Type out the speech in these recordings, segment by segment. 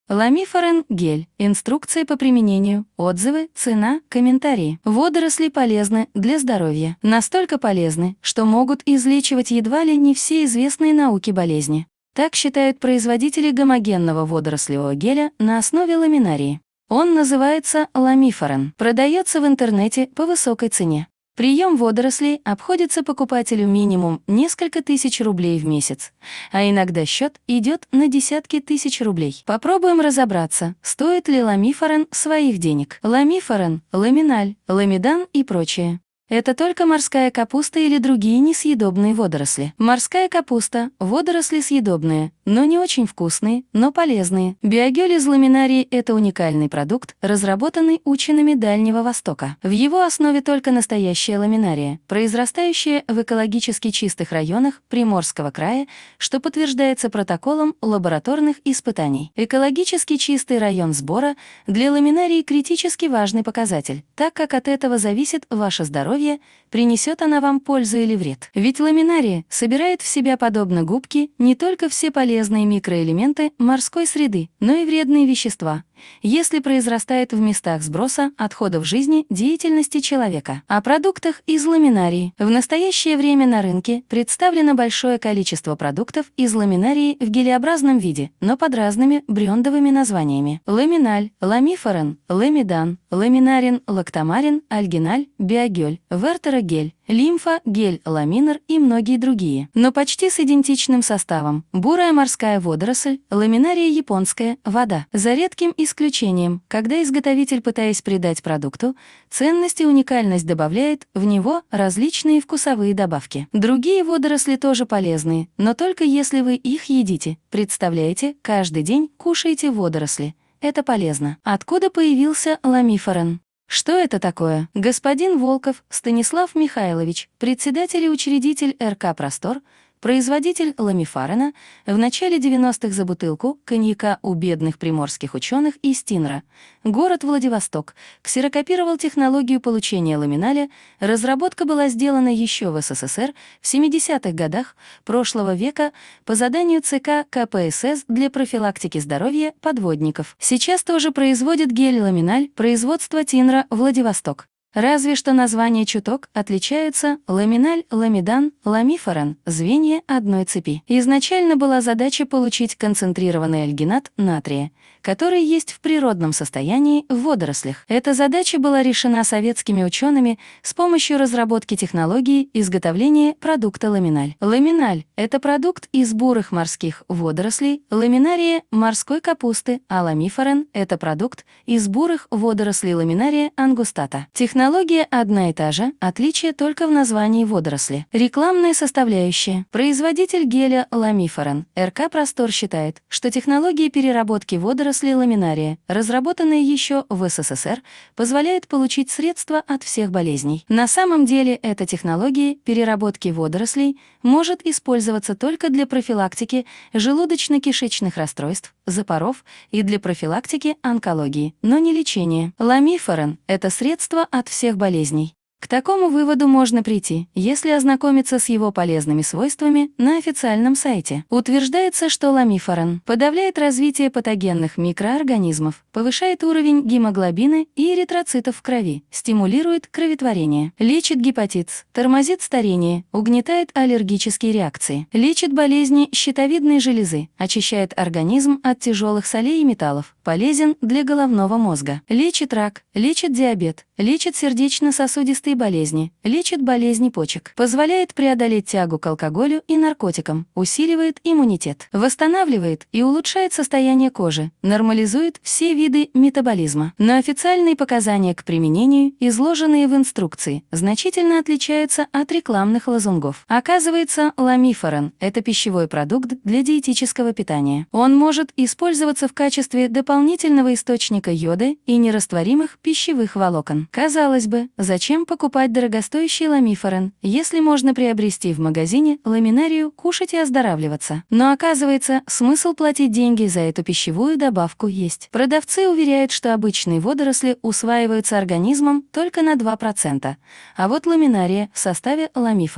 Ламифарен гель. Инструкции по применению, отзывы, цена, комментарии. Водоросли полезны для здоровья. Настолько полезны, что могут излечивать едва ли не все известные науке болезни. Так считают производители гомогенного водорослевого геля на основе ламинарии. Он называется ламифарен. Продается в интернете по высокой цене. Прием водорослей обходится покупателю минимум несколько тысяч рублей в месяц, а иногда счет идет на десятки тысяч рублей. Попробуем разобраться, стоит ли ламифарен своих денег. Ламифарен, ламиналь, ламидан и прочее. Это только морская капуста или другие несъедобные водоросли. Морская капуста – водоросли съедобные, но не очень вкусные, но полезные. Биогель из ламинарии – это уникальный продукт, разработанный учеными Дальнего Востока. В его основе только настоящая ламинария, произрастающая в экологически чистых районах Приморского края, что подтверждается протоколом лабораторных испытаний. Экологически чистый район сбора для ламинарии критически важный показатель, так как от этого зависит ваше здоровье, принесет она вам пользу или вред. Ведь ламинария собирает в себя, подобно губке, не только все полезные микроэлементы морской среды, но и вредные вещества, если произрастает в местах сброса отходов жизни деятельности человека. О продуктах из ламинарии. В настоящее время на рынке представлено большое количество продуктов из ламинарии в гелеобразном виде, но под разными брендовыми названиями. Ламиналь, ламифарен, ламидан, ламинарин, лактамарин, альгиналь, биогель, вертерогель, лимфа, гель, ламинар и многие другие. Но почти с идентичным составом. Бурая морская водоросль, ламинария японская, вода. За редким исключением, когда изготовитель, пытаясь придать продукту ценность и уникальность, добавляет в него различные вкусовые добавки. Другие водоросли тоже полезные, но только если вы их едите. Представляете, каждый день кушаете водоросли. Это полезно. Откуда появился ламифарен? Что это такое? Господин Волков Станислав Михайлович, председатель и учредитель РК «Простор», производитель ламифарена, в начале 90-х за бутылку коньяка у бедных приморских ученых из Тинра, город Владивосток, ксерокопировал технологию получения ламиналя. Разработка была сделана еще в СССР в 70-х годах прошлого века по заданию ЦК КПСС для профилактики здоровья подводников. Сейчас тоже производит гель-ламиналь производства Тинра Владивосток. Разве что названия чуток отличаются: ламиналь, ламидан, ламифарен – звенья одной цепи. Изначально была задача получить концентрированный альгинат натрия, который есть в природном состоянии в водорослях. Эта задача была решена советскими учеными с помощью разработки технологии изготовления продукта ламиналь. Ламиналь – это продукт из бурых морских водорослей, ламинария – морской капусты, а ламифарен – это продукт из бурых водорослей ламинария ангустата. Технология одна и та же, отличие только в названии водоросли. Рекламная составляющая. Производитель геля ламифарен РК «Простор» считает, что технология переработки водорослей ламинария, разработанная еще в СССР, позволяет получить средства от всех болезней. На самом деле эта технология переработки водорослей может использоваться только для профилактики желудочно-кишечных расстройств, запоров и для профилактики онкологии, но не лечения. Ламифарен – это средство от всех болезней. К такому выводу можно прийти, если ознакомиться с его полезными свойствами на официальном сайте. Утверждается, что ламифарен подавляет развитие патогенных микроорганизмов, повышает уровень гемоглобина и эритроцитов в крови, стимулирует кроветворение, лечит гепатит, тормозит старение, угнетает аллергические реакции, лечит болезни щитовидной железы, очищает организм от тяжелых солей и металлов, полезен для головного мозга, лечит рак, лечит диабет, лечит сердечно-сосудистые болезни, лечит болезни почек, позволяет преодолеть тягу к алкоголю и наркотикам, усиливает иммунитет, восстанавливает и улучшает состояние кожи, нормализует все виды метаболизма. Но официальные показания к применению, изложенные в инструкции, значительно отличаются от рекламных лозунгов. Оказывается, ламифарен – это пищевой продукт для диетического питания. Он может использоваться в качестве дополнительного источника йода и нерастворимых пищевых волокон. Казалось бы, зачем покупать дорогостоящий ламифарен, если можно приобрести в магазине ламинарию, кушать и оздоравливаться? Но оказывается, смысл платить деньги за эту пищевую добавку есть. Продавцы уверяют, что обычные водоросли усваиваются организмом только на 2%, а вот ламинария в составе ламифарен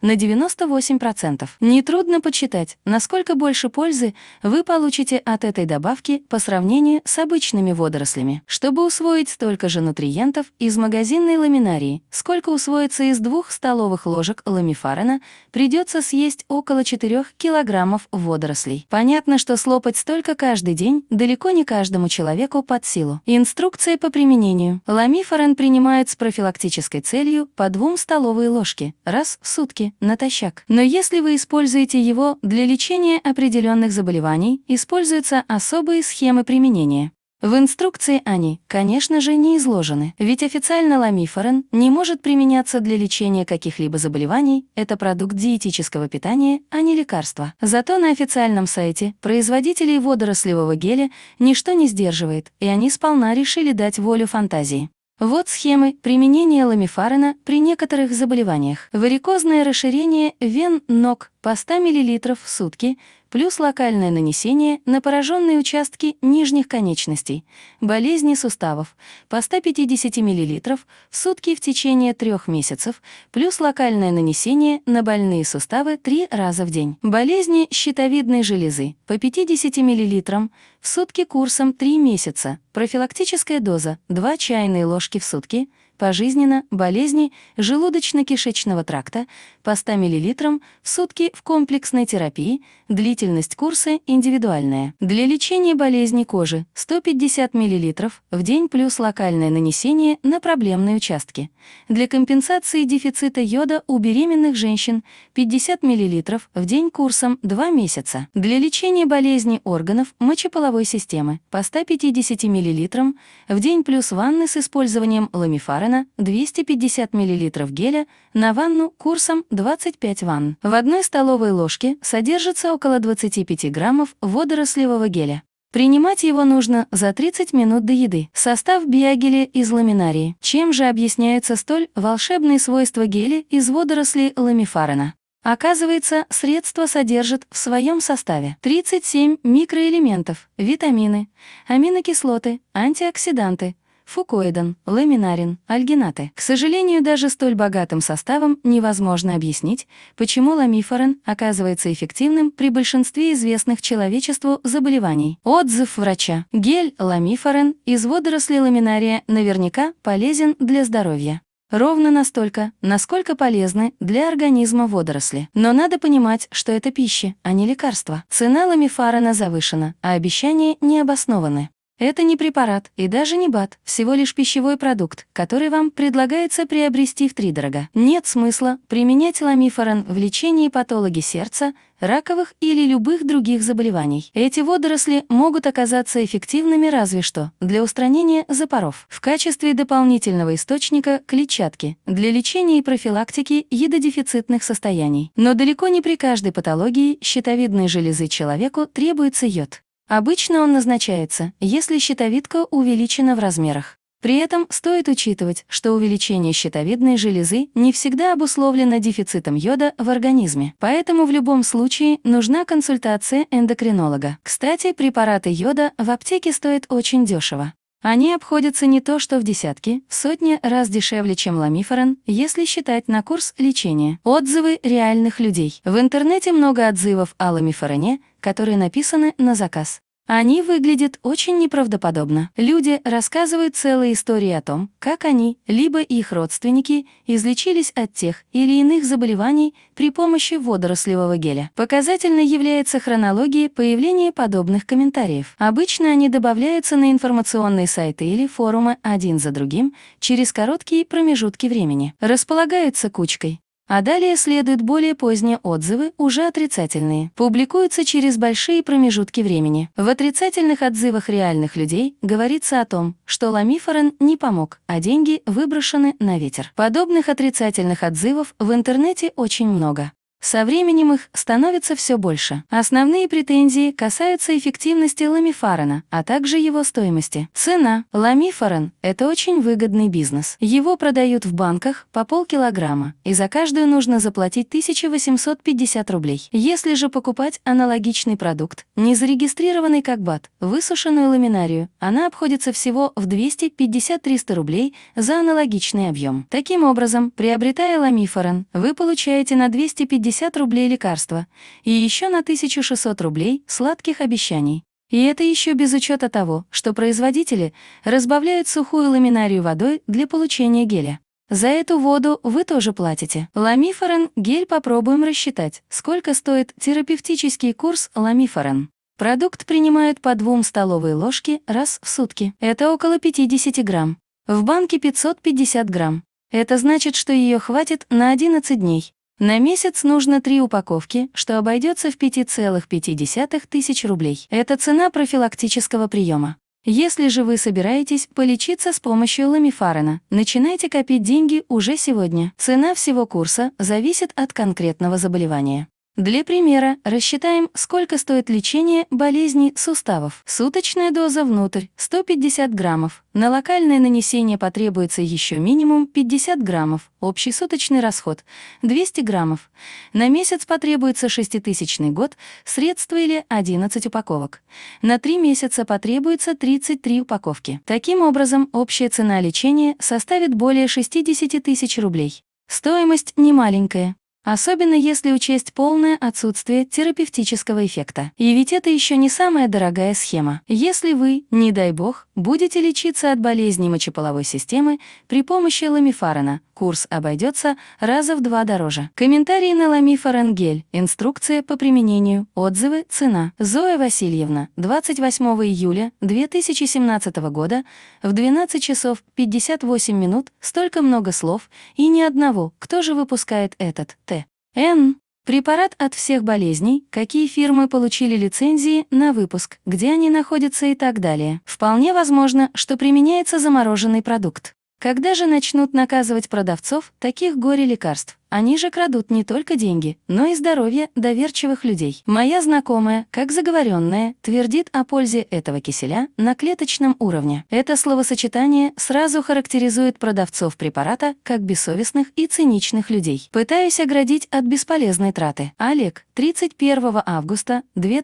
на 98%. Нетрудно подсчитать, насколько больше пользы вы получите от этой добавки по сравнению с обычными водорослями. Чтобы усвоить столько же нутриентов из магазинной ламинарии, сколько усвоится из 2 столовых ложек ламифарена, придется съесть около 4 килограммов водорослей. Понятно, что слопать столько каждый день далеко не каждому человеку под силу. Инструкция по применению. Ламифарен принимают с профилактической целью по 2 столовые ложки раз в сутки натощак. Но если вы используете его для лечения определенных заболеваний, используются особые схемы применения. В инструкции они, конечно же, не изложены, ведь официально ламифарен не может применяться для лечения каких-либо заболеваний, это продукт диетического питания, а не лекарство. Зато на официальном сайте производителей водорослевого геля ничто не сдерживает, и они сполна решили дать волю фантазии. Вот схемы применения ламифарена при некоторых заболеваниях. Варикозное расширение вен ног по 100 мл в сутки, плюс локальное нанесение на пораженные участки нижних конечностей, болезни суставов по 150 мл в сутки в течение 3 месяцев, плюс локальное нанесение на больные суставы 3 раза в день. Болезни щитовидной железы по 50 мл в сутки курсом 3 месяца, профилактическая доза 2 чайные ложки в сутки, пожизненно болезни желудочно-кишечного тракта по 100 мл в сутки в комплексной терапии, длительность курса индивидуальная. Для лечения болезней кожи 150 мл в день плюс локальное нанесение на проблемные участки. Для компенсации дефицита йода у беременных женщин 50 мл в день курсом 2 месяца. Для лечения болезней органов мочеполовой системы по 150 мл в день плюс ванны с использованием ламифарена 250 мл геля на ванну курсом 25 ванн. В 1 столовой ложке содержится около 25 граммов водорослевого геля. Принимать его нужно за 30 минут до еды. Состав биогеля из ламинарии. Чем же объясняются столь волшебные свойства геля из водорослей ламифарена? Оказывается, средство содержит в своем составе 37 микроэлементов, витамины, аминокислоты, антиоксиданты, фукоидан, ламинарин, альгинаты. К сожалению, даже столь богатым составом невозможно объяснить, почему ламифарен оказывается эффективным при большинстве известных человечеству заболеваний. Отзыв врача. Гель ламифарен из водорослей ламинария наверняка полезен для здоровья. Ровно настолько, насколько полезны для организма водоросли. Но надо понимать, что это пища, а не лекарство. Цена ламифарена завышена, а обещания не обоснованы. Это не препарат и даже не БАД, всего лишь пищевой продукт, который вам предлагается приобрести втридорога. Нет смысла применять ламифарен в лечении патологии сердца, раковых или любых других заболеваний. Эти водоросли могут оказаться эффективными разве что для устранения запоров, в качестве дополнительного источника клетчатки, для лечения и профилактики йододефицитных состояний. Но далеко не при каждой патологии щитовидной железы человеку требуется йод. Обычно он назначается, если щитовидка увеличена в размерах. При этом стоит учитывать, что увеличение щитовидной железы не всегда обусловлено дефицитом йода в организме. Поэтому в любом случае нужна консультация эндокринолога. Кстати, препараты йода в аптеке стоят очень дешево. Они обходятся не то что в десятки, в сотни раз дешевле, чем ламифарен, если считать на курс лечения. Отзывы реальных людей. В интернете много отзывов о ламифарене, которые написаны на заказ. Они выглядят очень неправдоподобно. Люди рассказывают целые истории о том, как они, либо их родственники, излечились от тех или иных заболеваний при помощи водорослевого геля. Показательной является хронология появления подобных комментариев. Обычно они добавляются на информационные сайты или форумы один за другим через короткие промежутки времени, располагаются кучкой. А далее следуют более поздние отзывы, уже отрицательные. Публикуются через большие промежутки времени. В отрицательных отзывах реальных людей говорится о том, что ламифарен не помог, а деньги выброшены на ветер. Подобных отрицательных отзывов в интернете очень много. Со временем их становится все больше. Основные претензии касаются эффективности ламифарена, а также его стоимости. Цена. Ламифарен – это очень выгодный бизнес. Его продают в банках по полкилограмма, и за каждую нужно заплатить 1850 рублей. Если же покупать аналогичный продукт, не зарегистрированный как БАТ, высушенную ламинарию, она обходится всего в 250-300 рублей за аналогичный объем. Таким образом, приобретая ламифарен, вы получаете на 250 рублей лекарства и еще на 1600 рублей сладких обещаний. И это еще без учета того, что производители разбавляют сухую ламинарию водой для получения геля. За эту воду вы тоже платите. Ламифарен гель попробуем рассчитать, сколько стоит терапевтический курс ламифарен. Продукт принимают по 2 столовые ложки раз в сутки. Это около 50 грамм. В банке 550 грамм. Это значит, что ее хватит на 11 дней. На месяц нужно 3 упаковки, что обойдется в 5,5 тысяч рублей. Это цена профилактического приема. Если же вы собираетесь полечиться с помощью ламифарена, начинайте копить деньги уже сегодня. Цена всего курса зависит от конкретного заболевания. Для примера рассчитаем, сколько стоит лечение болезней суставов. Суточная доза внутрь – 150 граммов. На локальное нанесение потребуется еще минимум 50 граммов. Общий суточный расход – 200 граммов. На месяц потребуется 6000 год, средства или 11 упаковок. На 3 месяца потребуется 33 упаковки. Таким образом, общая цена лечения составит более 60 тысяч рублей. Стоимость немаленькая. Особенно если учесть полное отсутствие терапевтического эффекта. И ведь это еще не самая дорогая схема. Если вы, не дай бог, будете лечиться от болезней мочеполовой системы при помощи ламифарена, курс обойдется раза в 2 дороже. Комментарии на ламифарен гель, инструкция по применению, отзывы, цена. Зоя Васильевна, 28 июля 2017 года, в 12 часов 58 минут, столько много слов и ни одного, кто же выпускает этот Н. Препарат от всех болезней, какие фирмы получили лицензии на выпуск, где они находятся и так далее. Вполне возможно, что применяется замороженный продукт. Когда же начнут наказывать продавцов таких горе-лекарств? Они же крадут не только деньги, но и здоровье доверчивых людей. Моя знакомая, как заговоренная, твердит о пользе этого киселя на клеточном уровне. Это словосочетание сразу характеризует продавцов препарата как бессовестных и циничных людей. Пытаюсь оградить от бесполезной траты. Олег, 31 августа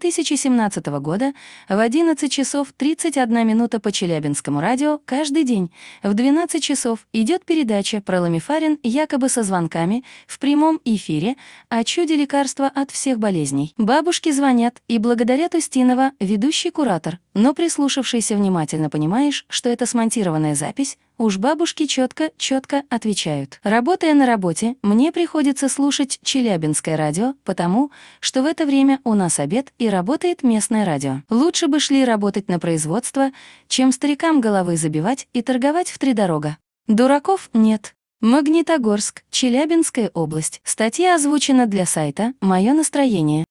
2017 года в 11 часов 31 минута по Челябинскому радио каждый день в 12 часов идет передача про ламифарен якобы со звонками в прямом эфире о чуде лекарства от всех болезней. Бабушки звонят и благодарят Устинова, ведущий куратор, но прислушавшийся внимательно понимаешь, что это смонтированная запись, уж бабушки четко отвечают. Работая на работе, мне приходится слушать Челябинское радио, потому что в это время у нас обед и работает местное радио. Лучше бы шли работать на производство, чем старикам головы забивать и торговать втридорога. Дураков нет. Магнитогорск, Челябинская область. Статья озвучена для сайта «Мое настроение».